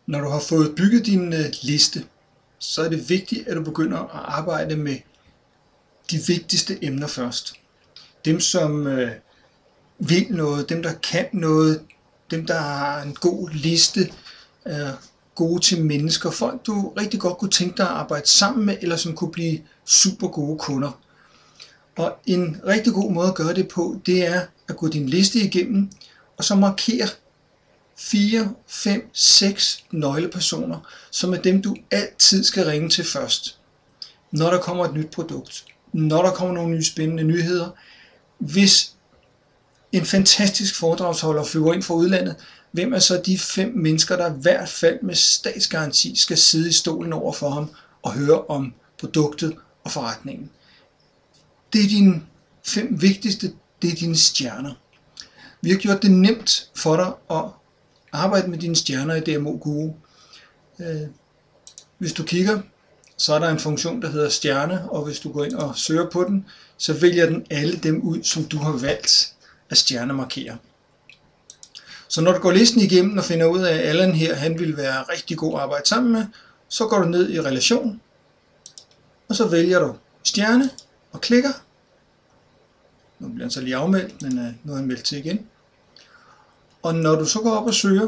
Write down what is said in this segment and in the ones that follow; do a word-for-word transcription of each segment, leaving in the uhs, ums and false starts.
Når du har fået bygget din liste, så er det vigtigt, at du begynder at arbejde med de vigtigste emner først. Dem, som øh, vil noget, dem, der kan noget, dem, der har en god liste, er gode til mennesker, folk du rigtig godt kunne tænke dig at arbejde sammen med, eller som kunne blive super gode kunder. Og en rigtig god måde at gøre det på, det er at gå din liste igennem, og så markere fire, fem, seks nøglepersoner, som er dem, du altid skal ringe til først. Når der kommer et nyt produkt, når der kommer nogle nye spændende nyheder. Hvis en fantastisk foredragsholder flyver ind fra udlandet, hvem er så de fem mennesker, der i hvert fald med statsgaranti skal sidde i stolen over for ham og høre om produktet og forretningen? Det er dine fem vigtigste, det er dine stjerner. Vi har gjort det nemt for dig at arbejde med dine stjerner i D M O Guru. Hvis du kigger, så er der en funktion, der hedder stjerne, og hvis du går ind og søger på den, så vælger den alle dem ud, som du har valgt at stjernemarkere. Så når du går listen igennem og finder ud af, at Allan her, han vil være rigtig god at arbejde sammen med, så går du ned i relation, og så vælger du stjerne og klikker. Nu bliver han så lige afmeldt, men nu er han meldt til igen. Og når du så går op og søger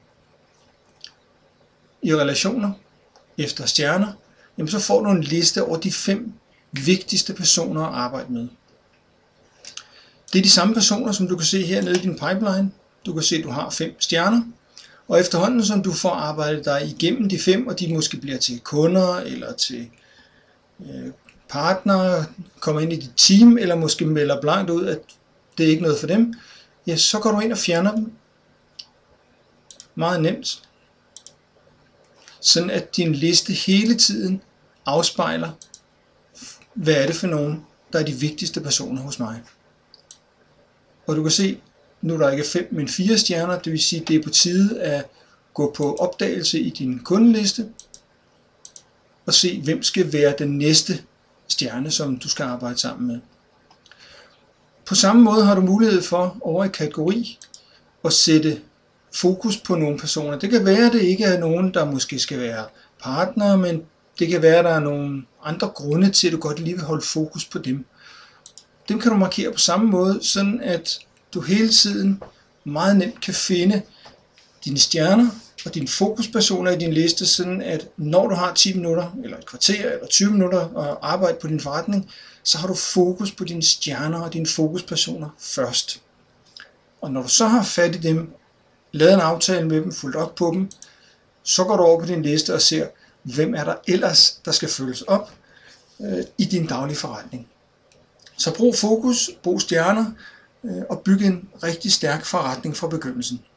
i relationer efter stjerner, jamen så får du en liste over de fem vigtigste personer at arbejde med. Det er de samme personer, som du kan se hernede i din pipeline. Du kan se, at du har fem stjerner. Og efterhånden, som du får arbejdet dig igennem de fem, og de måske bliver til kunder eller til øh, partnere, kommer ind i dit team, eller måske melder blankt ud, at det er ikke noget for dem, ja, så går du ind og fjerner dem. Meget nemt. Sådan at din liste hele tiden afspejler, hvad er det for nogen, der er de vigtigste personer hos mig. Og du kan se, nu er der ikke fem, men fire stjerner, det vil sige, at det er på tide at gå på opdagelse i din kundeliste, og se, hvem skal være den næste stjerne, som du skal arbejde sammen med. På samme måde har du mulighed for over i kategori at sætte fokus på nogle personer. Det kan være, at det ikke er nogen, der måske skal være partnere, men det kan være, at der er nogle andre grunde til, at du godt lige vil holde fokus på dem. Dem kan du markere på samme måde, sådan at du hele tiden meget nemt kan finde dine stjerner og dine fokuspersoner i din liste, sådan at når du har ti minutter, eller et kvarter, eller tyve minutter at arbejde på din forretning, så har du fokus på dine stjerner og dine fokuspersoner først. Og når du så har fat i dem, lavet en aftale med dem, fulgt op på dem, så går du over på din liste og ser, hvem er der ellers, der skal følges op øh, i din daglige forretning. Så brug fokus, brug stjerner øh, og byg en rigtig stærk forretning fra begyndelsen.